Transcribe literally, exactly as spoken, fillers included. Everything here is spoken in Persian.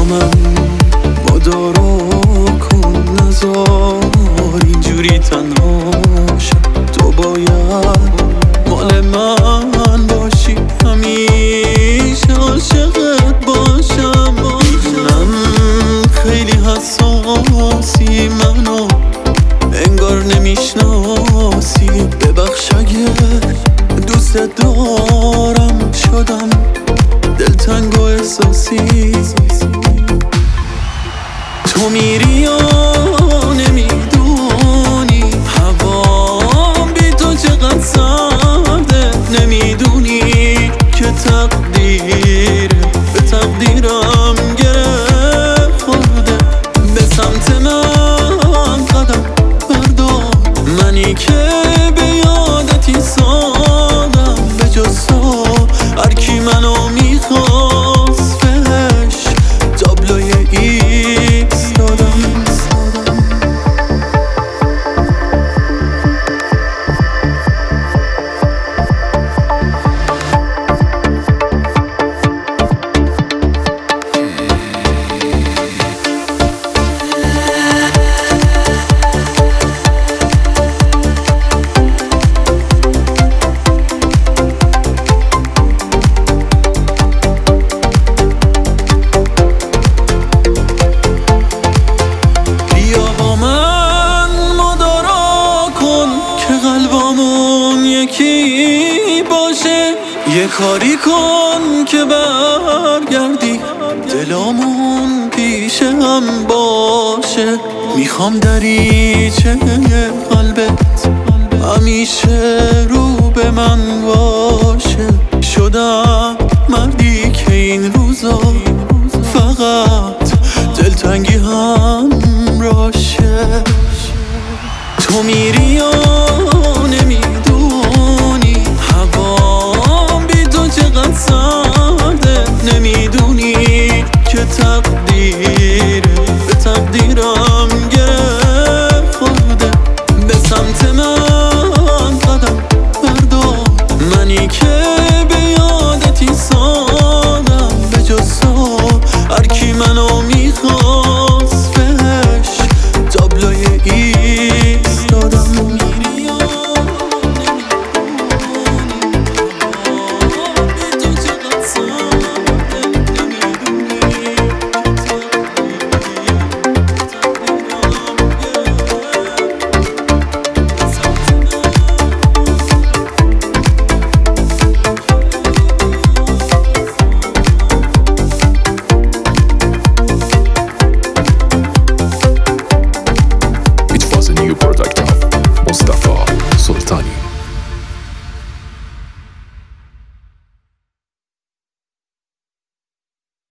من مدارا کن، نزار اینجوری تنها شم. تو باید مال من باشی، همیشه عاشقت باشم. من خیلی حساسی، منو انگار نمیشناسی. ببخش اگه دوست دارم شدم دلتنگ و احساسی. تو میری یا نمیدونی هوام بی تو چقدر سرده. نمیدونی که تقدیر به تقدیرم گره خورده. به سمت من قدم بردار، منی که به یادتی سادم. به جز تو هرکی منو میخواست بهش تابلوی ایکس دادم. یکی باشه یه کاری کن که برگردی، دلامون پیش هم باشه. میخوام دریچه قلبت همیشه رو به من باشه. شدم مردی که این روزا فقط دلتنگی هم راشه. تو میری